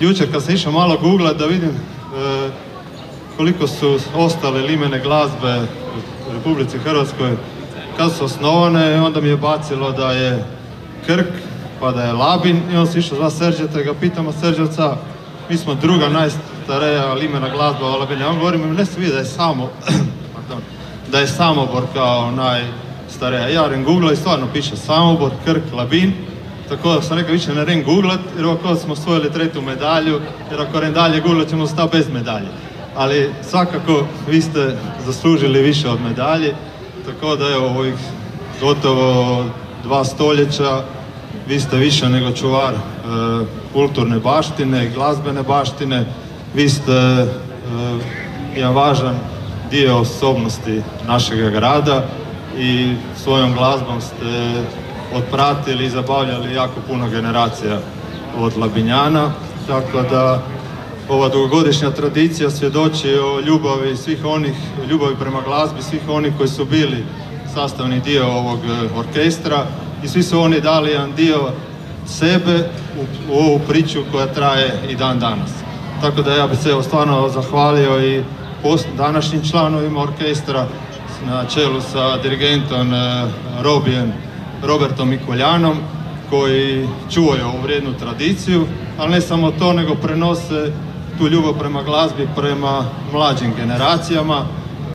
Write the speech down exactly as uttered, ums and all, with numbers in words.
jučer kad sam išao malo googlat da vidim e, koliko su ostale limene glazbe u Republici Hrvatskoj kad su osnovane, onda mi je bacilo da je Krk, pa da je Labin, i on se išao zva Srđeta i ga pitamo Srđevca, mi smo druga najstarija limena glazba u Labinu. On govori mi, ne se vidi da je samo, da je Samobor kao najstarija. Ja ren googla i stvarno piše Samobor, Krk, Labin. Tako da sam rekao više ne ren googlat, jer ovako smo osvojili treću medalju, jer ako ren dalje googlat ćemo stati bez medalje. Ali svakako vi ste zaslužili više od medalje, tako da evo ovih gotovo dva stoljeća vi ste više nego čuvar e, kulturne baštine, glazbene baštine, vi ste e, jedan važan dio osobnosti našeg grada i svojom glazbom ste otpratili i zabavljali jako puno generacija od Labinjana, tako da ova dugogodišnja tradicija svjedoči o ljubavi svih onih, ljubavi prema glazbi, svih onih koji su bili sastavni dio ovog orkestra i svi su oni dali jedan dio sebe u, u ovu priču koja traje i dan danas. Tako da ja bih se evo stvarno zahvalio i današnjim članovima orkestra na čelu sa dirigentom eh, Robijem, Robertom Mikoljanom, koji čuvaju ovu vrijednu tradiciju, ali ne samo to, nego prenose tu ljubav prema glazbi, prema mlađim generacijama.